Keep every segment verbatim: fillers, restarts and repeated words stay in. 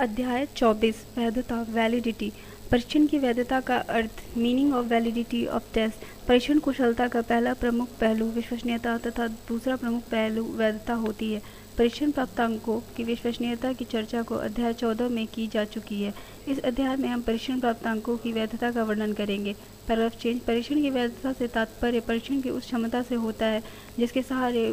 अध्याय चौबीस वैधता वैलिडिटी। परीक्षण की वैधता का अर्थ meaning of validity of test. परीक्षण कुशलता का पहला प्रमुख पहलू विश्वसनीयता तथा दूसरा प्रमुख पहलू वैधता होती है। परीक्षण प्राप्तांकों की विश्वसनीयता की चर्चा को अध्याय चौदह में की जा चुकी है। इस अध्याय में हम परीक्षण प्राप्तांकों की वैधता का वर्णन करेंगे। Paragraph change. परीक्षण की वैधता से तात्पर्य परीक्षण की उस क्षमता से होता है जिसके सहारे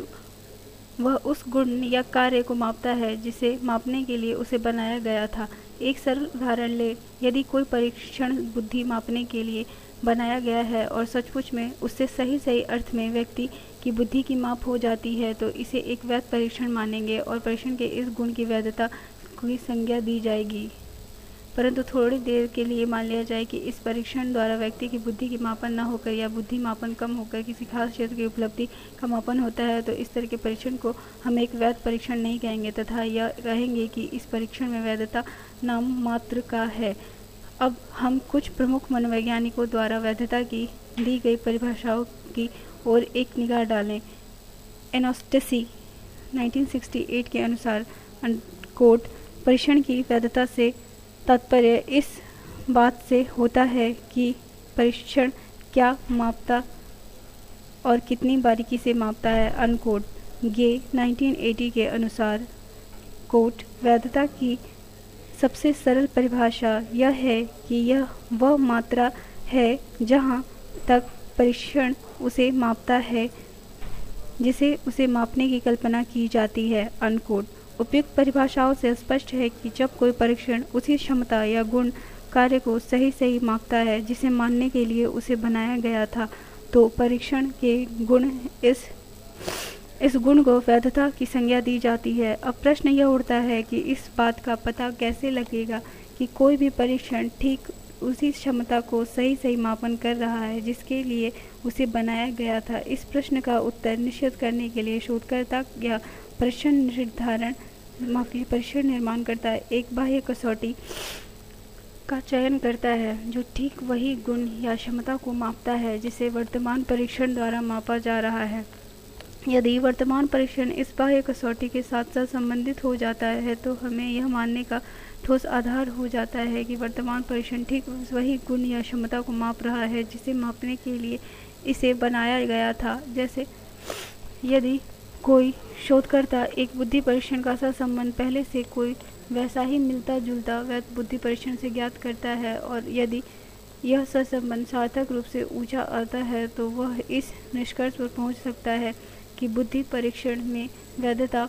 वह उस गुण या कार्य को मापता है जिसे मापने के लिए उसे बनाया गया था। एक सरल उदाहरण ले, यदि कोई परीक्षण बुद्धि मापने के लिए बनाया गया है और सचमुच में उससे सही सही अर्थ में व्यक्ति की बुद्धि की माप हो जाती है तो इसे एक वैध परीक्षण मानेंगे और परीक्षण के इस गुण की वैधता की संज्ञा दी जाएगी। परंतु थोड़ी देर के लिए मान लिया जाए कि इस परीक्षण द्वारा व्यक्ति की बुद्धि की मापन न होकर या बुद्धि मापन कम होकर किसी खास क्षेत्र की उपलब्धि का मापन होता है तो इस तरह के परीक्षण को हम एक वैध परीक्षण नहीं कहेंगे तथा यह कहेंगे कि इस परीक्षण में वैधता नाम मात्र का है। अब हम कुछ प्रमुख मनोवैज्ञानिकों द्वारा वैधता की दी गई परिभाषाओं की ओर एक निगाह डालें। एनास्टेसी नाइनटीन सिक्सटी एट के अनुसार कोट परीक्षण की वैधता से तात्पर्य इस बात से होता है कि परीक्षण क्या मापता और कितनी बारीकी से मापता है। अनकोट गे नाइनटीन एटी के अनुसार कोट वैधता की सबसे सरल परिभाषा यह है कि यह वह मात्रा है जहाँ तक परीक्षण उसे मापता है जिसे उसे मापने की कल्पना की जाती है। अनकोट उपयुक्त परिभाषाओं से स्पष्ट है कि जब कोई परीक्षण उसी क्षमता या गुण कार्य को सही सही मापता है जिसे मानने के लिए उसे बनाया गया था तो परीक्षण के गुण इस इस गुण को वैधता की संज्ञा दी जाती है। अब प्रश्न यह उठता है कि इस बात का पता कैसे लगेगा कि कोई भी परीक्षण ठीक उसी क्षमता को सही सही मापन कर रहा है जिसके लिए उसे बनाया गया था। इस प्रश्न का उत्तर निश्चित करने के लिए शोधकर्ता या परीक्षण निर्धारण माफी परीक्षण निर्माण करता है एक बाह्य कसौटी का चयन करता है जो ठीक वही गुण या क्षमता को मापता है जिसे वर्तमान परीक्षण द्वारा मापा जा रहा है। यदि वर्तमान परीक्षण इस बाह्य कसौटी के साथ साथ संबंधित हो जाता है तो हमें यह मानने का ठोस आधार हो जाता है कि वर्तमान परीक्षण ठीक वही गुण या क्षमता को माप रहा है जिसे मापने के लिए इसे बनाया गया था। जैसे यदि कोई शोधकर्ता एक बुद्धि परीक्षण का सहसंबंध पहले से कोई वैसा ही मिलता जुलता वैध बुद्धि परीक्षण से ज्ञात करता है और यदि यह सहसंबंध सार्थक रूप से ऊंचा आता है तो वह इस निष्कर्ष पर पहुंच सकता है कि बुद्धि परीक्षण में वैधता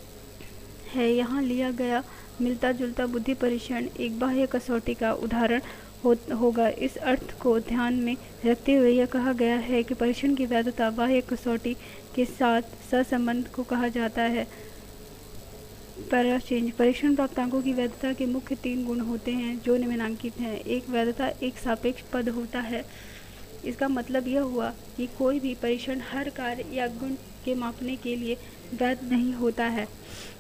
है। यहाँ लिया गया मिलता जुलता बुद्धि परीक्षण एक बाह्य कसौटी का उदाहरण हो, होगा। इस अर्थ को ध्यान में रखते हुए यह कहा गया है कि परीक्षण की वैधता बाह्य कसौटी के साथ सहसंबंध को कहा जाता है। Paragraph change. परीक्षण प्राप्तांकों की वैधता के मुख्य तीन गुण होते हैं जो निम्नांकित हैं। एक वैधता एक सापेक्ष पद होता है। इसका मतलब यह हुआ कि कोई भी परीक्षण हर कार्य या गुण के मापने के लिए वैध नहीं होता है।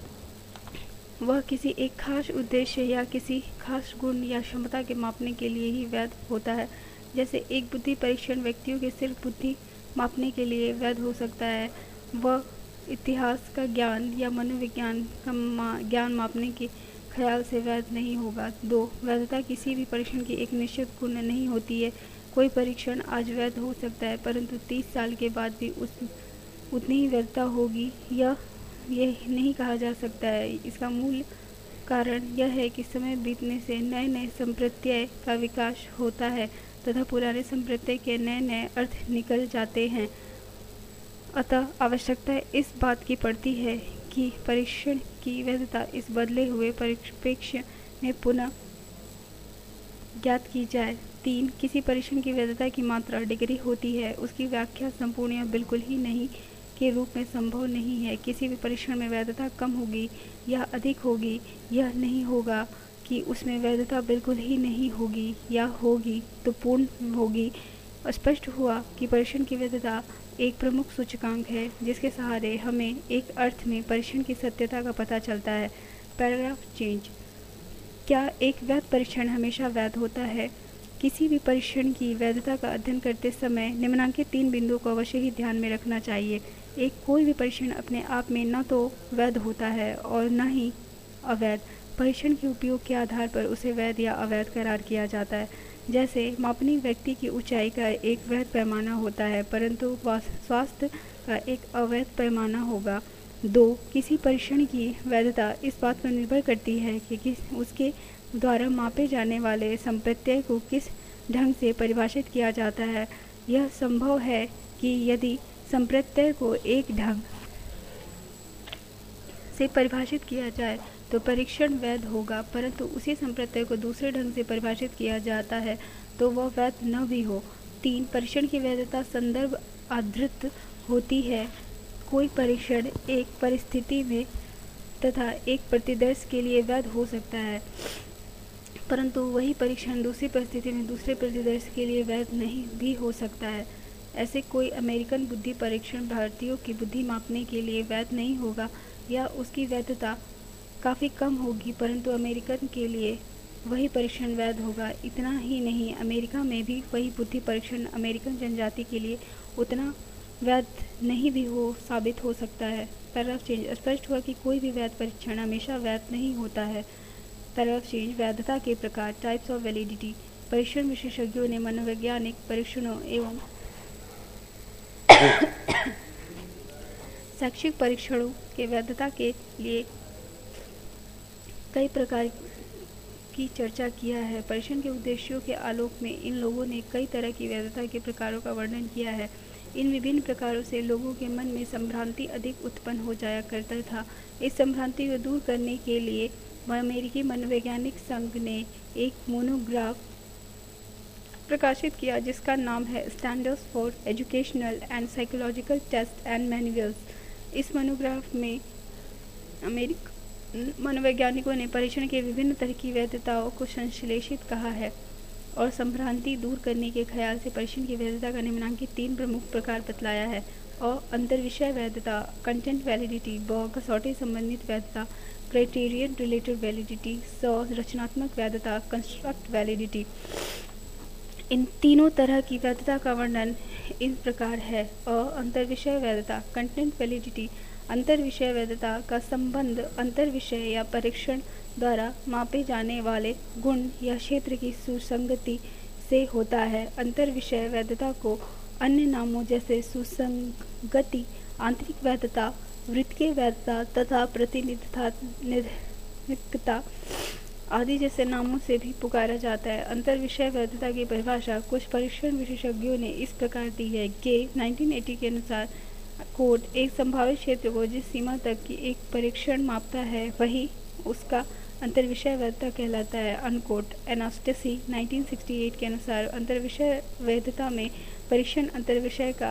वह किसी एक खास उद्देश्य या किसी खास गुण या क्षमता के मापने के लिए ही वैध होता है। जैसे एक बुद्धि परीक्षण व्यक्तियों के सिर्फ बुद्धि मापने के लिए वैध हो सकता है, वह इतिहास का ज्ञान या मनोविज्ञान का मा, ज्ञान मापने के ख्याल से वैध नहीं होगा। दो वैधता किसी भी परीक्षण की एक निश्चित गुण नहीं होती है। कोई परीक्षण आज वैध हो सकता है परंतु तीस साल के बाद भी उस उतनी ही वैधता होगी यह यह नहीं कहा जा सकता है। इसका मूल कारण यह है कि समय बीतने से नए नए संप्रत्यय का विकास होता है तथा पुराने संप्रत्यय के नए नए अर्थ निकल जाते हैं। अतः आवश्यकता इस बात की पड़ती है कि परीक्षण की वैधता इस बदले हुए परिप्रेक्ष्य में पुनः ज्ञात की जाए। तीन किसी परीक्षण की वैधता की मात्रा डिग्री होती है। उसकी व्याख्या संपूर्ण या बिल्कुल ही नहीं के रूप में संभव नहीं है। किसी भी परीक्षण में वैधता कम होगी या अधिक होगी, यह नहीं होगा कि उसमें वैधता बिल्कुल ही नहीं होगी या होगी तो पूर्ण होगी। स्पष्ट हुआ कि परीक्षण की वैधता एक प्रमुख सूचकांक है जिसके सहारे हमें एक अर्थ में परीक्षण की सत्यता का पता चलता है। Paragraph change. क्या एक वैध परीक्षण हमेशा वैध होता है? किसी भी परीक्षण की वैधता का अध्ययन करते समय निम्नांकित तीन बिंदुओं को अवश्य ही ध्यान में रखना चाहिए। एक, कोई भी परीक्षण अपने आप में न तो वैध होता है और न ही अवैध। परीक्षण के उपयोग के आधार पर उसे वैध या अवैध करार किया जाता है। जैसे मापनीय व्यक्ति की ऊंचाई का एक वैध पैमाना होता है, परंतु स्वास्थ्य का एक अवैध पैमाना होगा। दो, किसी परीक्षण की वैधता इस बात पर निर्भर करती है कि किस उसके द्वारा मापे जाने वाले संप्रत्यय को किस ढंग से परिभाषित किया जाता है। यह संभव है कि यदि संप्रत्यय को एक ढंग से परिभाषित किया जाए तो परीक्षण वैध होगा, परंतु उसी संप्रत्यय को दूसरे ढंग से परिभाषित किया जाता है तो वह वैध न भी हो। तीन, परीक्षण की वैधता संदर्भ आधारित होती है। कोई परीक्षण एक परिस्थिति में तथा एक प्रतिदर्श के लिए वैध हो सकता है, परंतु वही परीक्षण दूसरी परिस्थिति में दूसरे प्रतिदर्श के लिए वैध नहीं भी हो सकता है। ऐसे कोई अमेरिकन बुद्धि परीक्षण भारतीयों की बुद्धि मापने के लिए वैध नहीं होगा या उसकी वैधता काफ़ी कम होगी, परंतु अमेरिकन के लिए वही परीक्षण वैध होगा। इतना ही नहीं, अमेरिका में भी वही बुद्धि परीक्षण अमेरिकन जनजाति के लिए उतना वैध नहीं भी हो साबित हो सकता है। Paragraph change. स्पष्ट हुआ कि कोई भी वैध परीक्षण हमेशा वैध नहीं होता है। Paragraph change. वैधता के प्रकार, टाइप्स ऑफ वैलिडिटी। परीक्षण विशेषज्ञों ने मनोवैज्ञानिक परीक्षणों एवं शैक्षिक परीक्षणों के वैधता के लिए कई प्रकार की चर्चा किया है। परीक्षण के उद्देश्यों के आलोक में इन लोगों ने कई तरह की वैधता के प्रकारों का वर्णन किया है। इन विभिन्न प्रकारों से लोगों के मन में संभ्रांति अधिक उत्पन्न हो जाया करता था। इस संभ्रांति को दूर करने के लिए अमेरिकी मनोवैज्ञानिक संघ ने एक मोनोग्राफ प्रकाशित किया जिसका नाम है standards for educational and psychological test and manuals. इस मोनोग्राफ में अमेरिकी मनोवैज्ञानिकों ने परीक्षण के विभिन्न तरह की वैधताओं को संश्लेषित कहा है और संभ्रांति दूर करने के ख्याल से परीक्षण की वैधता का निम्नलिखित तीन प्रमुख प्रकार बतलाया है। और अंतर विषय वैधता, कंटेंट वैलिडिटी, ब कसौटी संबंधित वैधता, क्राइटेरियन रिलेटेड वैलिडिटी, स रचनात्मक वैधता, कंस्ट्रक्ट वैलिडिटी। इन तीनों तरह की वैधता का वर्णन इस प्रकार है। अ अंतर विषय वैधता, कंटेंट वैलिडिटी। अंतर विषय वैधता का संबंध अंतर विषय या परीक्षण द्वारा मापे जाने वाले गुण या क्षेत्र की सुसंगति से होता है। अंतर विषय वैधता को अन्य नामों जैसे सुसंगति, आंतरिक वैधता, वृत्तीय वैधता तथा प्रतिनिधित्व आदि जैसे नामों से भी पुकारा जाता है। अंतर विषय वैधता की परिभाषा कुछ परीक्षण विशेषज्ञों ने इस प्रकार दी है। गे नाइनटीन एटी के अनुसार कोड एक संभावित क्षेत्र को जिस सीमा तक की एक परीक्षण मापता है वही उसका अंतर विषय वैधता कहलाता है। Unquote Anastasi nineteen sixty eight के अनुसार अंतर विषय वैधता में परीक्षण अंतर विषय का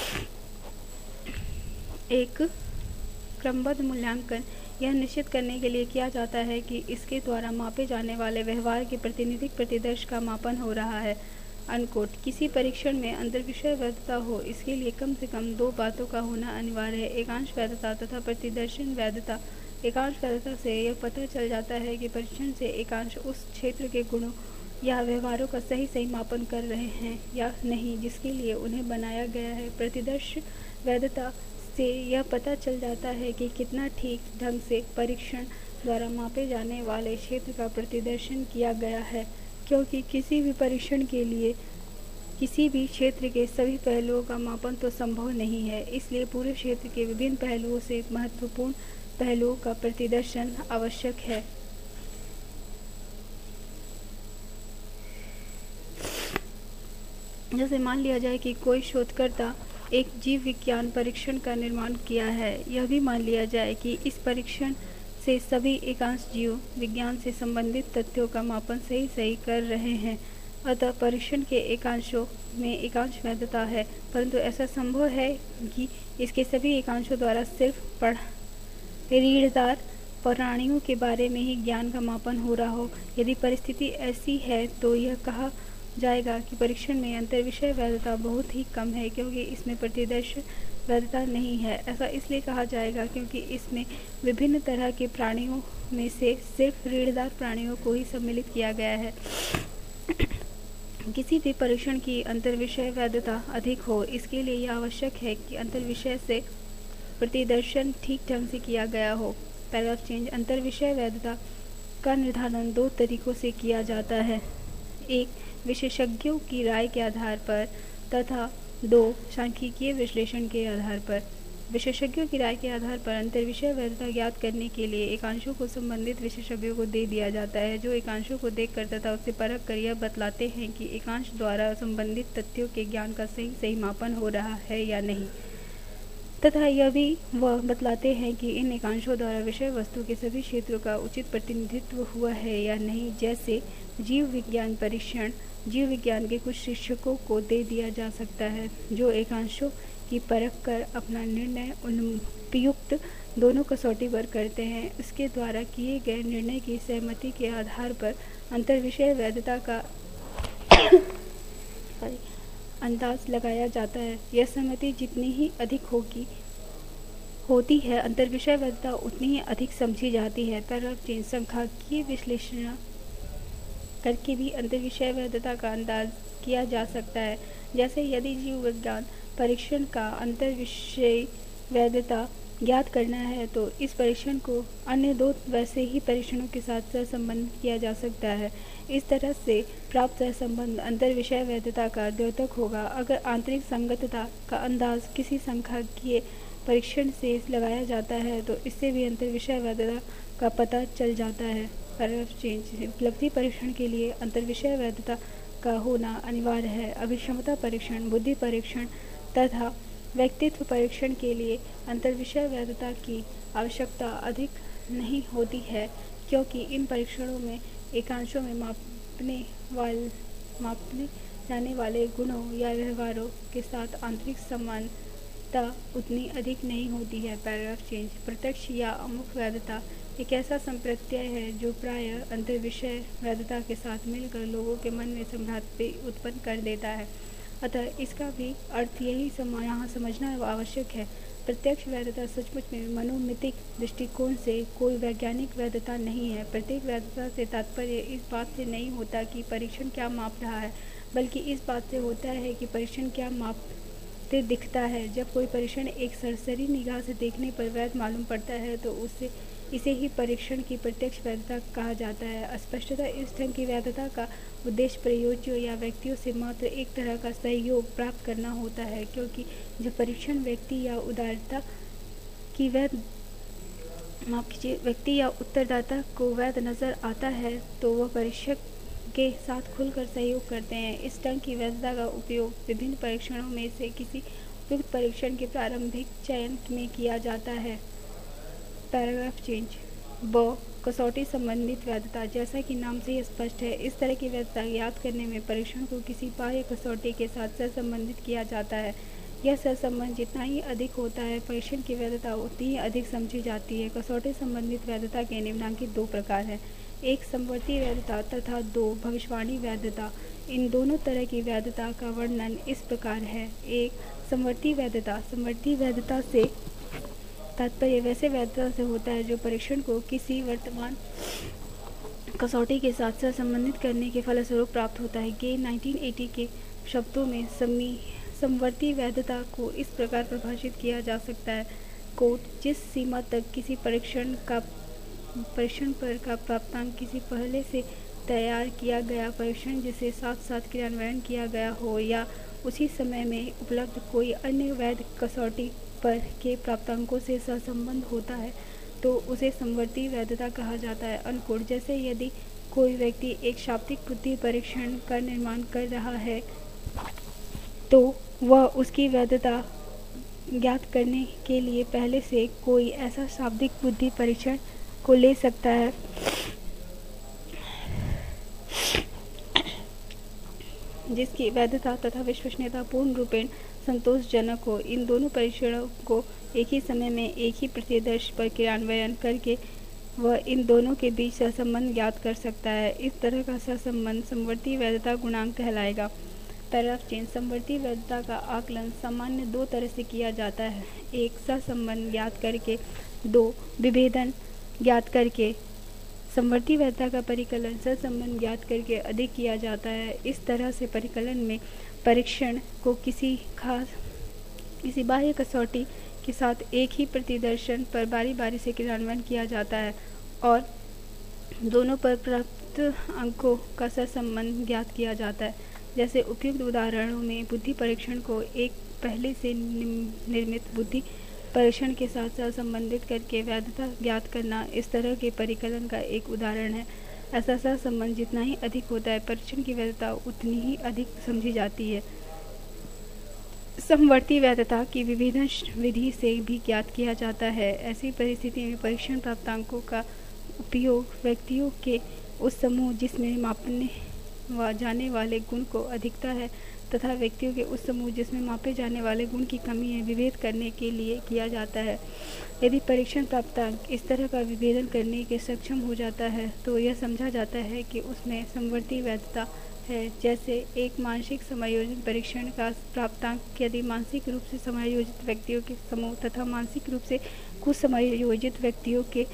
एक क्रमबद्ध मूल्यांकन यह निश्चित करने के लिए किया जाता है कि इसके द्वारा मापे जाने वाले व्यवहार के प्रातिनिधिक प्रतिदर्श का मापन हो रहा है। अनकोट किसी परीक्षण में अंतर विषय वैधता हो इसके लिए कम से कम दो बातों का होना अनिवार्य है, एकांश वैधता तथा प्रतिदर्शन वैधता। एकांश वैधता से यह पता चल जाता है कि परीक्षण से एकांश उस क्षेत्र के गुणों या व्यवहारों का सही सही मापन कर रहे हैं या नहीं जिसके लिए उन्हें बनाया गया है। प्रतिदर्श वैधता से यह पता चल जाता है कि कितना ठीक ढंग से परीक्षण द्वारा मापे जाने वाले क्षेत्र का प्रतिदर्शन किया गया है, क्योंकि किसी भी परीक्षण के लिए किसी भी क्षेत्र के सभी पहलुओं का मापन तो संभव नहीं है, इसलिए पूरे क्षेत्र के विभिन्न पहलुओं से महत्वपूर्ण पहलुओं का प्रतिदर्शन आवश्यक है। जैसे मान लिया जाए कि कोई शोधकर्ता एक जीव विज्ञान परीक्षण का निर्माण किया है, यह भी मान लिया जाए कि इस परीक्षण से सभी एकांश जीव विज्ञान से संबंधित तथ्यों का मापन सही सही कर रहे हैं, अतः परीक्षण के एकांशों में एकांश वैधता है। परंतु ऐसा संभव है कि इसके सभी एकांशों द्वारा सिर्फ पढ़ रीढ़दार प्राणियों के बारे में ही ज्ञान का मापन हो रहा हो। यदि परिस्थिति ऐसी है तो यह कहा जाएगा कि परीक्षण में अंतर विषय वैधता बहुत ही कम है, क्योंकि इसमें प्रतिदर्श वैधता नहीं है। ऐसा इसलिए कहा जाएगा क्योंकि इसमें विभिन्न तरह के प्राणियों में से सिर्फ रीढ़दार प्राणियों को ही सम्मिलित किया गया है। किसी भी परीक्षण की अंतर विषय वैधता अधिक हो इसके लिए यह आवश्यक है कि अंतर विषय से प्रतिदर्शन ठीक ढंग से किया गया हो। Paragraph change. अंतर विषय वैधता का निर्धारण दो तरीकों से किया जाता है, एक विशेषज्ञों की राय के आधार पर तथा दो सांख्यिकीय विश्लेषण के आधार पर। विशेषज्ञों की राय के आधार पर अंतर्विषय वैधता ज्ञात करने के लिए एकांशों को संबंधित विशेषज्ञों को दे दिया जाता है, जो एकांशों को देखकर तथा उससे परख कर यह बतलाते हैं कि एकांश द्वारा संबंधित तथ्यों के ज्ञान का सही सही मापन हो रहा है या नहीं, तथा यह भी वह बतलाते हैं कि इन एकांशों द्वारा विषय वस्तु के सभी क्षेत्रों का उचित प्रतिनिधित्व हुआ है या नहीं। जैसे जीव विज्ञान परीक्षण जीव विज्ञान के कुछ शिक्षकों को दे दिया जा सकता है, जो एकांशों की परख कर अपना निर्णय उपयुक्त दोनों कसौटी पर करते हैं। इसके द्वारा किए गए निर्णय की सहमति के आधार पर अंतर्विषय वैधता का अंदाज लगाया जाता है। यह सहमति जितनी ही अधिक होगी होती है, अंतर्विषय वैधता उतनी ही अधिक समझी जाती है। पैराग्राफ तीन, सांख्यिकीय विश्लेषण करके भी अंतर्विषय वैधता का अंदाज किया जा सकता है। जैसे यदि जीव विज्ञान परीक्षण का अंतर्विषय वैधता ज्ञात करना है तो इस परीक्षण को अन्य दो वैसे ही परीक्षणों के साथ सहसंबंध किया जा सकता है। इस तरह से प्राप्त सहसंबंध अंतर्विषय वैधता का द्योतक होगा। अगर आंतरिक संगतता का अंदाज किसी सांख्यिकीय परीक्षण से लगाया जाता है तो इससे भी अंतर्विषय वैधता का पता चल जाता है। पैराग्राफ चेंज, उपलब्धि परीक्षण के लिए अंतर्विषय वैधता का होना अनिवार्य है। अभिक्षमता परीक्षण, बुद्धि परीक्षण तथा व्यक्तित्व परीक्षण के लिए अंतर्विषय वैधता की आवश्यकता अधिक नहीं होती है, क्योंकि इन परीक्षणों में एकांशों में मापने वाले मापने जाने वाले गुणों या व्यवहारों के साथ आंतरिक समानता उतनी अधिक नहीं होती है। पैराग्राफ चेंज, प्रत्यक्ष या अमुख वैधता एक ऐसा संप्रत्यय है जो प्रायः अंतर्विषय वैधता के साथ मिलकर लोगों के मन में संभ्रांति उत्पन्न कर देता है। अतः इसका भी अर्थ यही सम, यहाँ समझना आवश्यक है। प्रत्यक्ष वैधता सचमुच में मनोमितिक दृष्टिकोण से कोई वैज्ञानिक वैधता नहीं है। प्रत्येक वैधता से तात्पर्य इस बात से नहीं होता कि परीक्षण क्या माप रहा है, बल्कि इस बात से होता है कि परीक्षण क्या मापते दिखता है। जब कोई परीक्षण एक सरसरी निगाह से देखने पर वैध मालूम पड़ता है तो उससे इसे ही परीक्षण की प्रत्यक्ष वैधता कहा जाता है। स्पष्टतः इस ढंग की वैधता का उद्देश्य प्रयोज्यों या व्यक्तियों से मात्र एक तरह का सहयोग प्राप्त करना होता है, क्योंकि जब परीक्षण व्यक्ति या उदारता की वैध माफ कीजिए व्यक्ति या उत्तरदाता को वैध नजर आता है तो वह परीक्षक के साथ खुलकर सहयोग करते हैं। इस ढंग की वैधता का उपयोग विभिन्न परीक्षणों में से किसी उपयुक्त परीक्षण के प्रारंभिक चयन में किया जाता है। पैराग्राफ चेंज, ब कसौटी संबंधित वैधता, जैसा कि नाम से ही स्पष्ट है, इस तरह की वैधता ज्ञात करने में परीक्षण को किसी बाह्य कसौटी के साथ सहसंबंधित किया जाता है। यह सहसंबंध जितना ही अधिक होता है, परीक्षण की वैधता उतनी ही अधिक समझी जाती है। कसौटी संबंधित वैधता के निम्नलिखित दो प्रकार हैं, एक समवर्ती वैधता तथा दो भविष्यवाणी वैधता। इन दोनों तरह की वैधता का वर्णन इस प्रकार है। एक, समवर्ती वैधता। समवर्ती वैधता से तात्पर्य वैसे वैधता से होता है जो परीक्षण को किसी वर्तमान कसौटी के साथ संबंधित करने के फलस्वरूप प्राप्त होता है। गे नाइनटीन एटी के शब्दों में समी समवर्ती वैधता को इस प्रकार परिभाषित किया जा सकता है, कोट, जिस सीमा तक किसी परीक्षण का परीक्षण पर का प्राप्तांक किसी पहले से तैयार किया गया परीक्षण जिसे साथ साथ क्रियान्वयन किया गया हो या उसी समय में उपलब्ध कोई अन्य वैध कसौटी पर के प्राप्तांकों से सहसंबंध होता है तो उसे समवर्ती वैधता कहा जाता है। अनकोट, जैसे यदि कोई व्यक्ति एक शाब्दिक बुद्धि परीक्षण का निर्माण कर रहा है तो वह उसकी वैधता ज्ञात करने के लिए पहले से कोई ऐसा शाब्दिक बुद्धि परीक्षण को ले सकता है जिसकी वैधता तथा विश्वसनीयता पूर्ण रूपेण संतोषजनक हो। इन दोनों परीक्षणों को एक ही समय में एक ही प्रतिदर्श पर क्रियान्वयन करके वह इन दोनों के बीच सहसंबंध ज्ञात कर सकता है। इस तरह का सहसंबंध समवर्ती वैधता गुणांक कहलाएगा। पैराग्राफ चेंज, समवर्ती वैधता का आकलन सामान्य दो तरह से किया जाता है, एक सहसंबंध ज्ञात करके, दो विभेदन ज्ञात करके। समवर्ती वैधता का परिकलन सहसंबंध ज्ञात करके अधिक किया जाता है। इस तरह से परिकलन में परीक्षण को किसी खास किसी बाह्य कसौटी के साथ एक ही प्रतिदर्शन पर बारी बारी से क्रियान्वयन किया जाता है और दोनों पर प्राप्त अंकों का सहसंबंध ज्ञात किया जाता है। जैसे उपयुक्त उदाहरणों में बुद्धि परीक्षण को एक पहले से निर्मित बुद्धि परीक्षण के साथ सहसंबंधित करके वैधता ज्ञात करना इस तरह के परिकलन का एक उदाहरण है। ऐसा सहसंबंध जितना ही अधिक होता है, परीक्षण की वैधता उतनी ही अधिक समझी जाती है। समवर्ती वैधता की विभेदन विधि से भी ज्ञात किया जाता है। ऐसी परिस्थिति में परीक्षण प्राप्तांकों का उपयोग व्यक्तियों के उस समूह जिसमें मापने वा जाने वाले गुण को अधिकता है तथा व्यक्तियों के उस समूह जिसमें मापे जाने वाले गुण की कमी है विभेद करने के लिए किया जाता है। यदि परीक्षण प्राप्तांक इस तरह का विभेदन करने के सक्षम हो जाता है तो यह समझा जाता है कि उसमें समवर्ती वैधता है। जैसे एक मानसिक समायोजन परीक्षण का प्राप्तांक यदि मानसिक रूप से समायोजित व्यक्तियों के समूह तथा मानसिक रूप से कुछ समायोजित व्यक्तियों के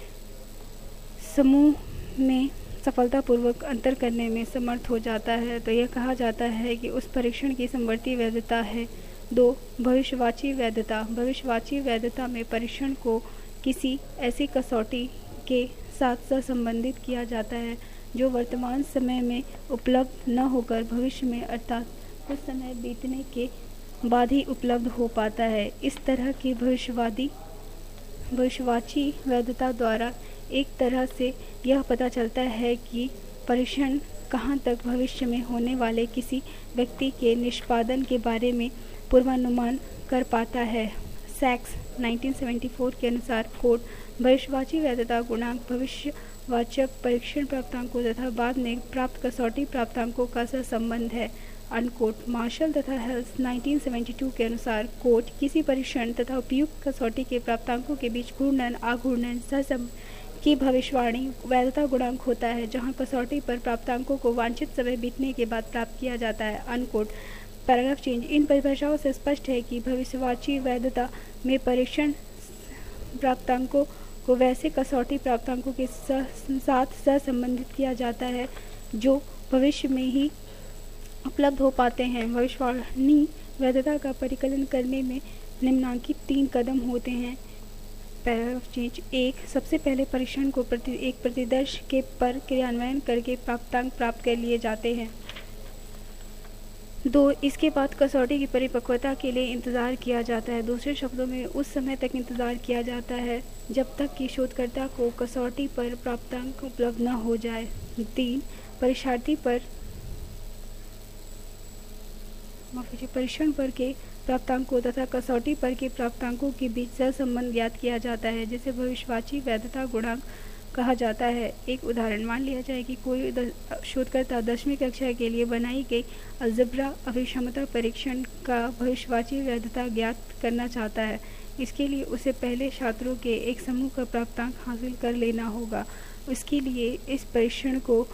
समूह में सफलतापूर्वक अंतर करने में समर्थ हो जाता है तो यह कहा जाता है कि उस परीक्षण की समवर्ती वैधता है। दो भविष्यवाची वैधता। भविष्यवाची वैधता में परीक्षण को किसी ऐसी कसौटी के साथ सहसंबंधित किया जाता है जो वर्तमान समय में उपलब्ध न होकर भविष्य में अर्थात कुछ समय बीतने के बाद ही उपलब्ध हो पाता है। इस तरह की भविष्यवादी भविष्यवाची वैधता द्वारा एक तरह से यह पता चलता है कि परीक्षण कहाँ तक भविष्य में होने वाले किसी व्यक्ति के निष्पादन के बारे में पूर्वानुमान कर पाता है। सैक्स उन्नीस सौ चौहत्तर के अनुसार कोड भविष्यवाची वैधता गुणांक भविष्यवाचक परीक्षण प्राप्तांकों तथा बाद में प्राप्त कसौटी प्राप्तांकों का सहसंबंध है। अनकोट मार्शल तथा हेल्स उन्नीस सौ बहत्तर के अनुसार कोड किसी परीक्षण तथा उपयुक्त कसौटी के प्राप्तांकों के बीच घूर्णन आघूर्णन सहसंबंध की भविष्यवाणी वैधता गुणांक होता है जहां कसौटी पर प्राप्तांकों को वांछित समय बीतने के बाद प्राप्त किया जाता है। Unquote paragraph change. इन परिभाषाओं से स्पष्ट है कि भविष्यवाची वैधता में परीक्षण प्राप्तांकों को वैसे कसौटी प्राप्तांकों के साथ सहसंबंधित किया जाता है जो भविष्य में ही उपलब्ध हो पाते हैं। भविष्यवाणी वैधता का परिकलन करने में निम्नांकित तीन कदम होते हैं। Paragraph change. एक, सबसे पहले परीक्षण को प्रति एक प्रतिदर्श के पर क्रियान्वयन करके प्राप्तांक प्राप्त कर लिए जाते हैं। दो, इसके बाद कसौटी की परिपक्वता के लिए इंतज़ार किया जाता है। दूसरे शब्दों में उस समय तक इंतज़ार किया जाता है जब तक कि शोधकर्ता को कसौटी पर प्राप्तांक उपलब्ध न हो जाए। तीन, परीक्षार्थी पर माफ परीक्षण पर के प्राप्तांकों तथा कसौटी पर के प्राप्तांकों के बीच सहसंबंध ज्ञात किया जाता है जिसे भविष्यवाची वैधता गुणांक कहा जाता है। एक उदाहरण मान लिया जाए कि कोई शोधकर्ता दसवीं कक्षा के लिए बनाई गई अलजेब्रा अभिक्षमता परीक्षण का भविष्यवाची वैधता ज्ञात करना चाहता है। इसके लिए उसे पहले छात्रों के एक समूह का प्राप्तांक हासिल कर लेना होगा। इसके लिए इस परीक्षण को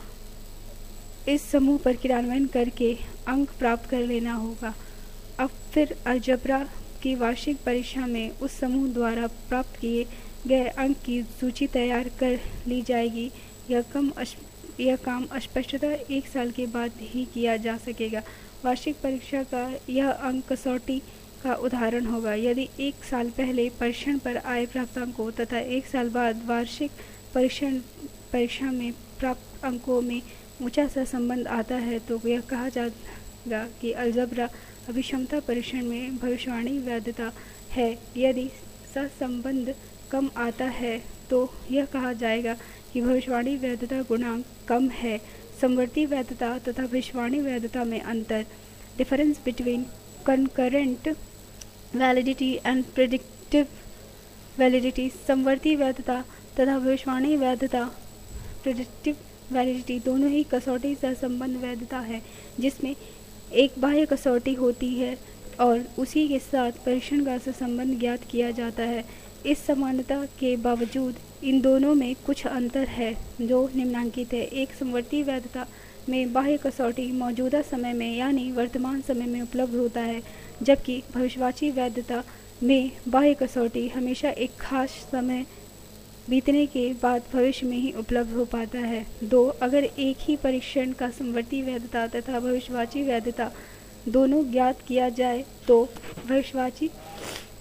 इस समूह पर क्रियान्वयन करके अंक प्राप्त कर लेना होगा। अब फिर अलजेब्रा की वार्षिक परीक्षा में उस समूह द्वारा प्राप्त किए गए अंक की सूची तैयार कर ली जाएगी। यह कम यह काम स्पष्टतः एक साल के बाद ही किया जा सकेगा। वार्षिक परीक्षा का यह अंक कसौटी का उदाहरण होगा। यदि एक साल पहले परीक्षण पर आए प्राप्तांकों तथा एक साल बाद वार्षिक परीक्षण परीक्षा में प्राप्त अंकों में ऊंचा सा संबंध आता है तो यह कहा जाएगा कि अलजेब्रा अभिक्षमता परीक्षण में भविष्यवाणी वैधता है। यदि सहसंबंध कम आता है तो यह कहा जाएगा कि भविष्यवाणी वैधता गुणांक कम है। समवर्ती वैधता तथा भविष्यवाणी वैधता में अंतर। Difference between concurrent validity and predictive validity. समवर्ती वैधता तथा भविष्यवाणी वैधता प्रेडिक्टिव वैलिडिटी दोनों ही कसौटी सहसंबंध वैधता है जिसमें एक बाह्य कसौटी होती है और उसी के साथ परीक्षण का सहसंबंध ज्ञात किया जाता है। इस समानता के बावजूद इन दोनों में कुछ अंतर है जो निम्नांकित है। एक, समवर्ती वैधता में बाह्य कसौटी मौजूदा समय में यानी वर्तमान समय में उपलब्ध होता है जबकि भविष्यवाची वैधता में बाह्य कसौटी हमेशा एक खास समय बीतने के बाद भविष्य में ही उपलब्ध हो पाता है। दो, अगर एक ही परीक्षण का समवर्ती वैधता तथा भविष्यवाची वैधता दोनों ज्ञात किया जाए तो भविष्यवाची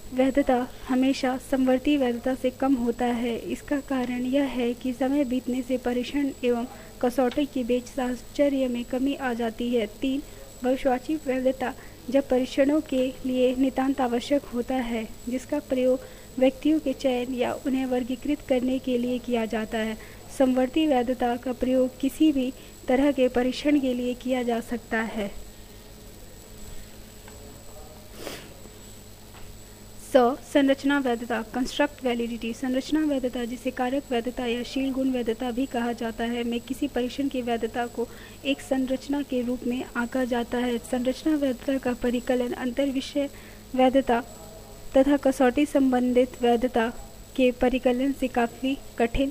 वैधता हमेशा समवर्ती वैधता से कम होता है। इसका कारण यह है कि समय बीतने से परीक्षण एवं कसौटी के बीच साहचर्य में कमी आ जाती है। तीन भविष्यवाची वैधता जब परीक्षणों के लिए नितांत आवश्यक होता है, जिसका प्रयोग व्यक्तियों के चयन या उन्हें वर्गीकृत करने के लिए किया जाता है। समवर्ती वैधता का प्रयोग किसी भी तरह के परीक्षण के लिए किया जा सकता है। स संरचना वैधता कंस्ट्रक्ट वैलिडिटी। संरचना वैधता, जिसे कारक वैधता या शील गुण वैधता भी कहा जाता है, में किसी परीक्षण की वैधता को एक संरचना के रूप में आंका जाता है। संरचना वैधता का परिकलन अंतर विषय वैधता तथा कसौटी संबंधित वैधता के परिकलन से काफ़ी कठिन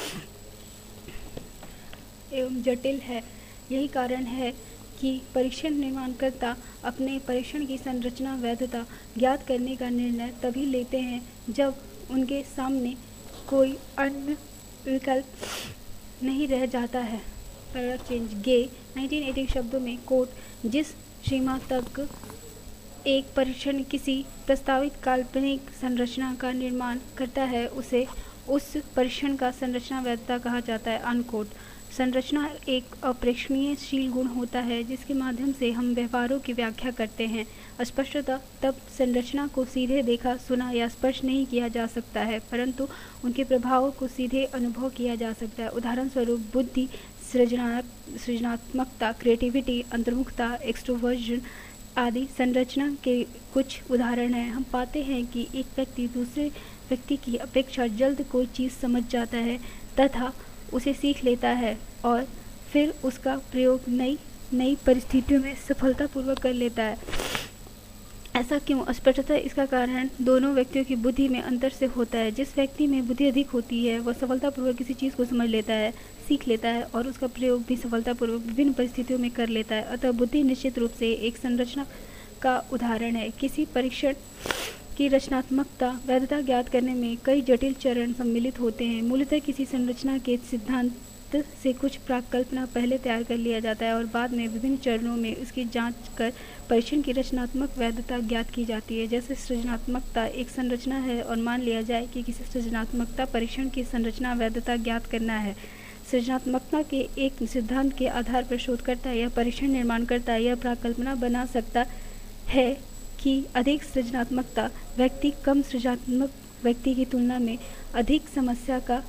एवं जटिल है। यही कारण है कि परीक्षण निर्माणकर्ता अपने परीक्षण की संरचना वैधता ज्ञात करने का निर्णय तभी लेते हैं जब उनके सामने कोई अन्य विकल्प नहीं रह जाता है। Paragraph change. Gay nineteen eighty शब्दों में कोट जिस सीमा तक एक परीक्षण किसी प्रस्तावित काल्पनिक संरचना का निर्माण करता है, उसे उस परीक्षण का संरचना वैधता कहा जाता है। अनकोट। संरचना एक अप्रेक्षणीय शील गुण होता है जिसके माध्यम से हम व्यवहारों की व्याख्या करते हैं। अस्पष्टता तब संरचना को सीधे देखा, सुना या स्पर्श नहीं किया जा सकता है, परंतु उनके प्रभावों को सीधे अनुभव किया जा सकता है। उदाहरण स्वरूप बुद्धि, सृजना सृजनात्मकता, क्रिएटिविटी, अंतर्मुखता, एक्सट्रोवर्जन आदि संरचना के कुछ उदाहरण हैं। हम पाते हैं कि एक व्यक्ति दूसरे व्यक्ति की अपेक्षा जल्द कोई चीज़ समझ जाता है तथा उसे सीख लेता है और फिर उसका प्रयोग नई नई परिस्थितियों में सफलतापूर्वक कर लेता है। ऐसा क्यों? अस्पष्टता इसका कारण दोनों व्यक्तियों की बुद्धि में अंतर से होता है। जिस व्यक्ति में बुद्धि अधिक होती है वह सफलतापूर्वक किसी चीज़ को समझ लेता है, सीख लेता है और उसका प्रयोग भी सफलतापूर्वक विभिन्न परिस्थितियों में कर लेता है। अतः बुद्धि निश्चित रूप से एक संरचना का उदाहरण है। किसी परीक्षण की रचनात्मकता वैधता ज्ञात करने में कई जटिल चरण सम्मिलित होते हैं। मूलतः किसी संरचना के सिद्धांत से कुछ प्राकल्पना पहले तैयार कर लिया जाता है और बाद में विभिन्न चरणों में उसकी जांच कर परीक्षण की रचनात्मक वैधता ज्ञात की जाती है। जैसे सृजनात्मकता एक संरचना है और मान लिया जाए कि किसी सृजनात्मकता परीक्षण की संरचना वैधता ज्ञात करना है। सृजनात्मकता के एक सिद्धांत के आधार पर शोधकर्ता या परीक्षण निर्माणकर्ता यह प्राकल्पना बना सकता है कि अधिक सृजनात्मकता व्यक्ति कम सृजनात्मक व्यक्ति की तुलना में अधिक समस्या का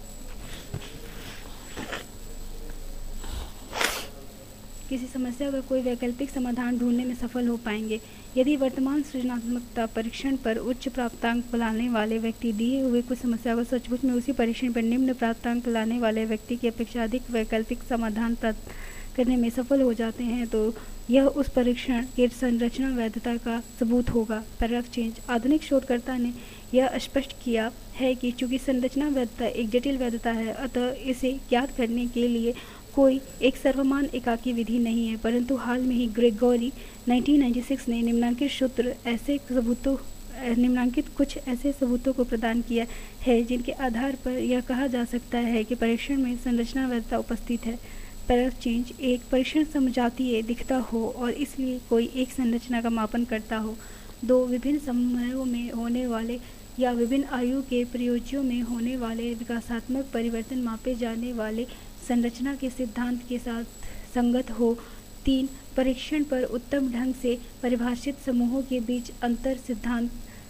किसी समस्या का कोई वैकल्पिक समाधान ढूंढने में सफल हो पाएंगे। यदि वर्तमान सृजनात्मकता परीक्षण पर उच्च प्राप्तांक लाने वाले व्यक्ति दिए हुए कुछ समस्या को सचमुच में उसी परीक्षण पर निम्न प्राप्तांक लाने वाले व्यक्ति की अपेक्षा अधिक वैकल्पिक समाधान प्राप्त करने में सफल हो जाते हैं, तो यह उस परीक्षण के संरचना वैधता का सबूत होगा। Paragraph change. आधुनिक शोधकर्ता ने यह स्पष्ट किया है कि चूंकि संरचना वैधता एक जटिल वैधता है, अतः इसे ज्ञात करने के लिए कोई एक सर्वमान एकाकी विधि नहीं है, परंतु हाल में ही ग्रेगोरी नाइनटीन नाइंटी सिक्स ने निम्नांकित सूत्र ऐसे सबूतों निम्नांकित कुछ ऐसे सबूतों को प्रदान किया है जिनके आधार पर यह कहा जा सकता है कि परीक्षण में संरचना वैधता उपस्थित है। Paragraph change. एक परीक्षण समजातीय दिखता हो और इसलिए कोई एक संरचना का मापन करता हो। दो विभिन्न समयों में होने वाले या विभिन्न आयु के प्रयोज्यों में होने वाले विकासात्मक परिवर्तन मापे जाने वाले संरचना के सिद्धांत के साथ संगत हो। तीन परीक्षण पर उत्तम ढंग से परिभाषित समूहों के बीच अंतर सिद्धांत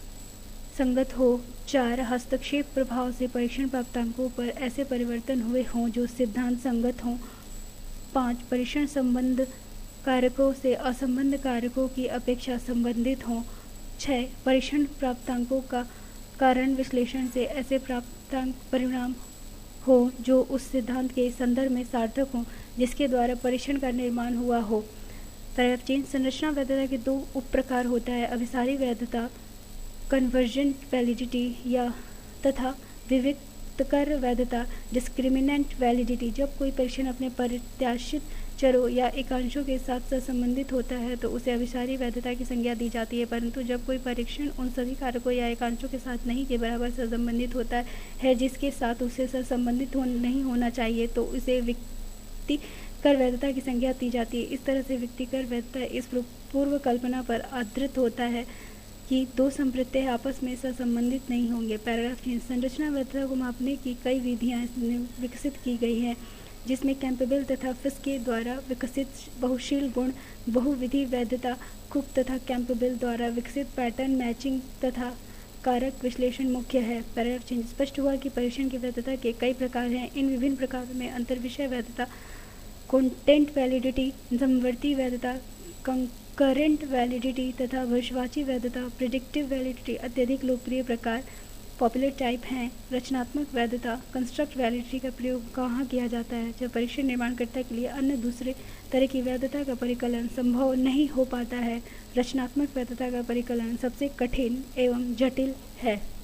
संगत हो। चार हस्तक्षेप प्रभाव से परीक्षण प्राप्तांकों पर ऐसे परिवर्तन हुए हों जो सिद्धांत संगत हों। पाँच परीक्षण संबंध कारकों से असंबद्ध कारकों की अपेक्षा संबंधित हों। छः परीक्षण प्राप्तांकों का कारण विश्लेषण से ऐसे प्राप्तांक परिणाम हो जो उस सिद्धांत के संदर्भ में सार्थक हों जिसके द्वारा परीक्षण का निर्माण हुआ हो। Paragraph change. संरचना वैधता के दो उप प्रकार होता है, अभिसारी वैधता कन्वर्जेंट वैलिडिटी या तथा विविक्तकर वैधता डिस्क्रिमिनेंट वैलिडिटी। जब कोई परीक्षण अपने प्रत्याशित चरों या एकांशों के साथ सहसंबंधित होता है तो उसे अभिसारी वैधता की संज्ञा दी जाती है, परंतु जब कोई परीक्षण उन सभी कारकों या एकांशों के साथ नहीं के बराबर सहसंबंधित होता है जिसके साथ उसे सहसंबंधित हो, नहीं होना चाहिए तो उसे विविक्तकर वैधता की संज्ञा दी जाती है। इस तरह से विविक्तकर वैधता इस पूर्व कल्पना पर आधारित होता है कि दो संप्रत्यय आपस में सहसंबंधित नहीं होंगे। पैराग्राफ तीन, संरचना वैधता को मापने की कई विधियाँ विकसित की गई हैं, जिसमें कैम्पबेल तथा फिस्के द्वारा विकसित बहुशील गुण बहुविधि वैधता, कुक तथा कैम्पबेल द्वारा विकसित पैटर्न मैचिंग तथा कारक विश्लेषण मुख्य है। पैराग्राफ छह, स्पष्ट हुआ कि परीक्षण की वैधता के कई प्रकार हैं। इन विभिन्न प्रकारों में अंतर्विषय वैधता, कंटेंट वैलिडिटी, समवर्ती वैधता, कंकरेंट वैलिडिटी तथा भविष्यवाची वैधता, प्रिडिक्टिव वैलिडिटी अत्यधिक लोकप्रिय प्रकार पॉपुलर टाइप हैं। रचनात्मक वैधता, कंस्ट्रक्ट वैलिडिटी का प्रयोग कहाँ किया जाता है? जब परीक्षण निर्माणकर्ता के लिए अन्य दूसरे तरह की वैधता का परिकलन संभव नहीं हो पाता है। रचनात्मक वैधता का परिकलन सबसे कठिन एवं जटिल है।